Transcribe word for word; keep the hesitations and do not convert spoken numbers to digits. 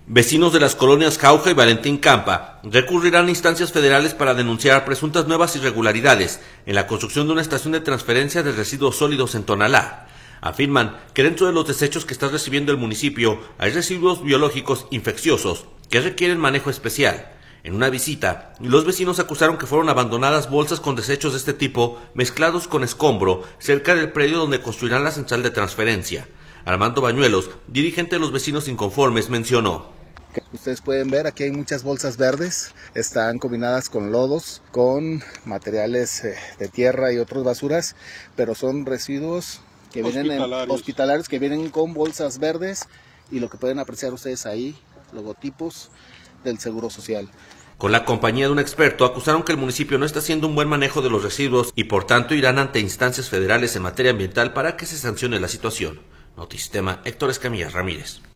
Vecinos de las colonias Jauja y Valentín Campa recurrirán a instancias federales para denunciar presuntas nuevas irregularidades en la construcción de una estación de transferencia de residuos sólidos en Tonalá. Afirman que dentro de los desechos que está recibiendo el municipio hay residuos biológicos infecciosos que requieren manejo especial. En una visita, los vecinos acusaron que fueron abandonadas bolsas con desechos de este tipo mezclados con escombro cerca del predio donde construirán la central de transferencia. Armando Bañuelos, dirigente de los vecinos inconformes, mencionó: Ustedes pueden ver, aquí hay muchas bolsas verdes, están combinadas con lodos, con materiales de tierra y otras basuras, pero son residuos que vienen en, hospitalarios que vienen con bolsas verdes, y lo que pueden apreciar ustedes ahí, logotipos del Seguro Social. Con la compañía de un experto, acusaron que el municipio no está haciendo un buen manejo de los residuos y por tanto irán ante instancias federales en materia ambiental para que se sancione la situación. Notisistema, Héctor Escamilla Ramírez.